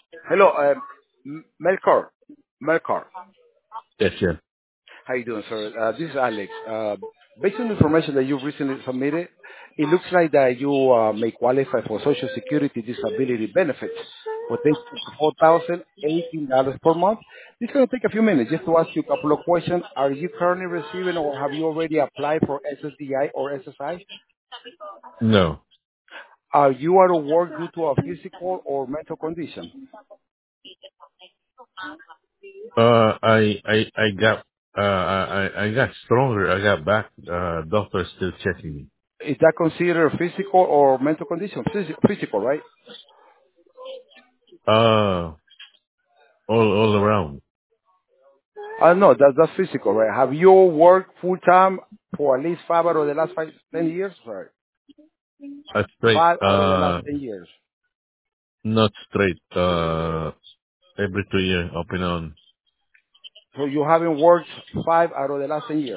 Hello, Melkor. Melkor. Yes, yeah. How you doing, sir? This is Alex. Based on the information that you recently submitted, it looks like that you may qualify for Social Security disability benefits for $4,018 per month. This is going to take a few minutes just to ask you a couple of questions. Are you currently receiving or have you already applied for SSDI or SSI? No. Are you out of work due to a physical or mental condition? I got, I got stronger. I got back. Doctor's still checking me. Is that considered physical or mental condition? Physical, right? All around. No, that's physical, right? Have you worked full time for at least 5 out of the last 10 years? Right. Straight, 5 out of the last 10 years. not straight, every 2 years, up and on. So you haven't worked 5 out of the last 10 years.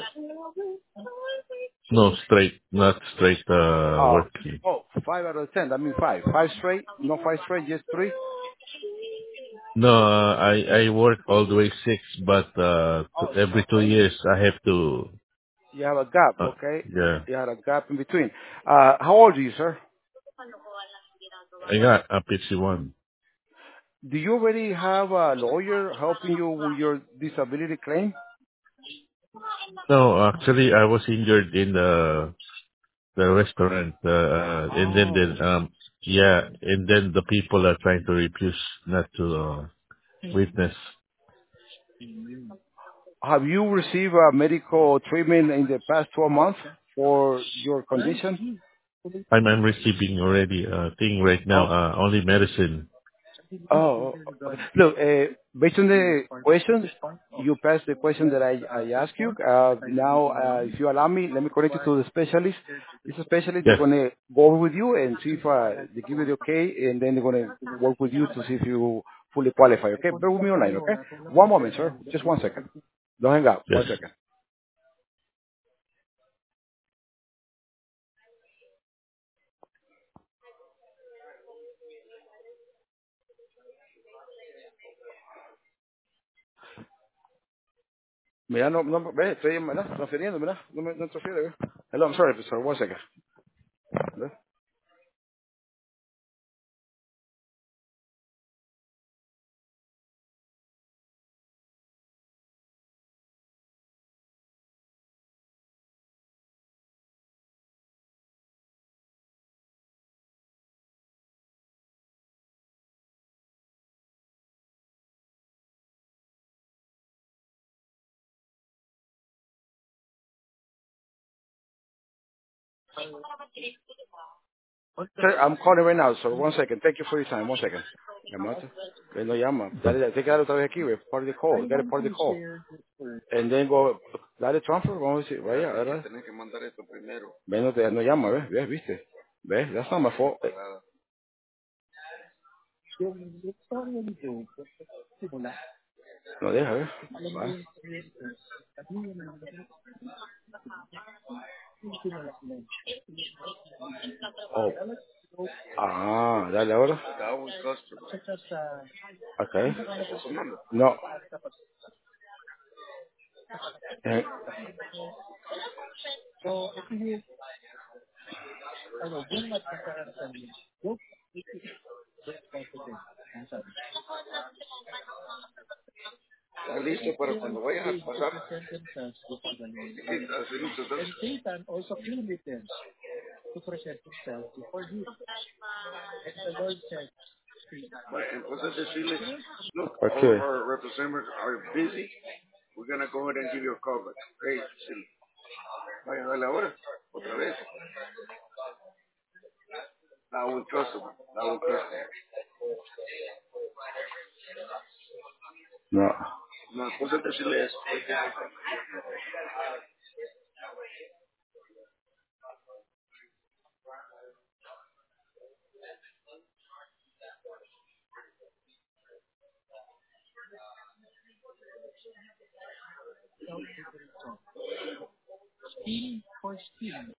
No, straight, not straight, Uh, working. 5 out of 10. That means five. Five straight? No, five straight, just three? No, I work all the way 6, but, Oh, every two okay. years I have to, You have a gap, uh, okay? yeah. You had a gap in between. How old are you, sir? I got a PC1. Do you already have a lawyer helping you with your disability claim? No, actually I was injured in the restaurant, and then, Oh. yeah, and then the people are trying to refuse not to, witness. Have you received medical treatment in the past 12 months for your condition? I'm receiving already a thing right now, Oh, only medicine. okay. Look, based on the question, you passed the question that I asked you. Now, if you allow me, let me connect you to the specialist. This specialist, they're Yes, going to go over with you and see if they give you the okay, and then they're going to work with you to see if you fully qualify, okay? Bear with me online, okay? One moment, sir. Just 1 second. Don't hang up. yes. 1 second. Mira, ve, estoy, ¿verdad? Transfiriendo, ¿verdad? No transfiere, ¿ve? Hello, I'm sorry, sir. 1 second. ¿Ve? Sir, I'm calling right now, sir. 1 second. Thank you for your time. 1 second. Llamaste. Él no llama. Dale, dale, hay que darle otra vez aquí, ve. Part of the call. Dale part of the call. And then go, dale transfer, vamos a decir, vaya, ¿verdad? Tienes que mandar esto primero. Ve, no llama, ¿ves? ¿Ves? ¿Viste? ¿Ves? That's not my fault. No deja, ¿ves? Va. Oh. Dale ahora. Okay. No. Eh, Está listo para cuando vayas a pasar. Sí, así listo, entonces decirle, look, okay. Our representatives are busy. We're going to go ahead and give you a call back. Okay, sí. Vaya a darle ahora, otra vez. Now with customer. Now with customer. No. No, entonces decirle eso.